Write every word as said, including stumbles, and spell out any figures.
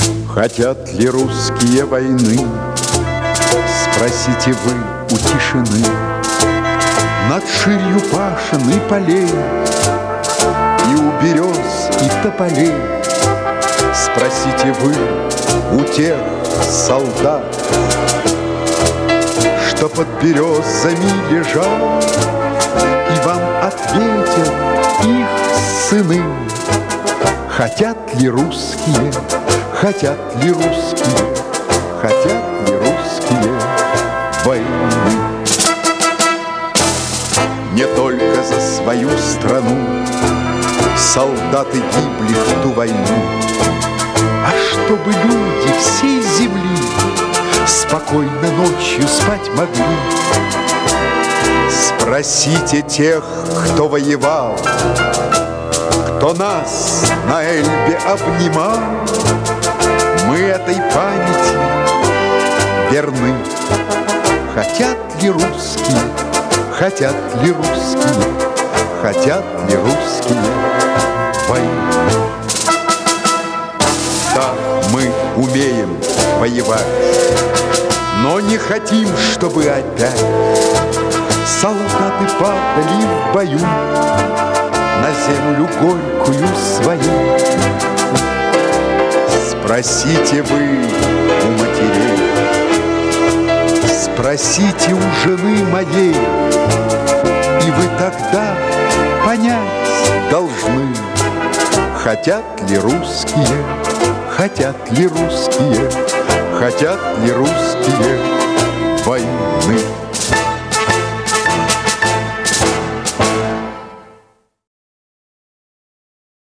Хотят ли русские войны? Спросите вы у тишины. Над ширью пашин и полей, и у берез, и тополей. Спросите вы у тех солдат, что под березами лежат, и вам ответят их сыны. Хотят ли русские, хотят ли русские, хотят ли русские войны? Не только за свою страну солдаты гибли в ту войну, а чтобы люди всей земли спокойно ночью спать могли. Спросите тех, кто воевал, кто нас на Эльбе обнимал. Мы этой памяти верны. Хотят ли русские, хотят ли русские, хотят ли русские войны? Да, мы умеем воевать, но не хотим, чтобы опять солдаты падали в бою на землю горькую свою. Спросите вы у матерей, спросите у жены моей, и вы тогда понять должны, хотят ли русские, хотят ли русские, хотят ли русские войны.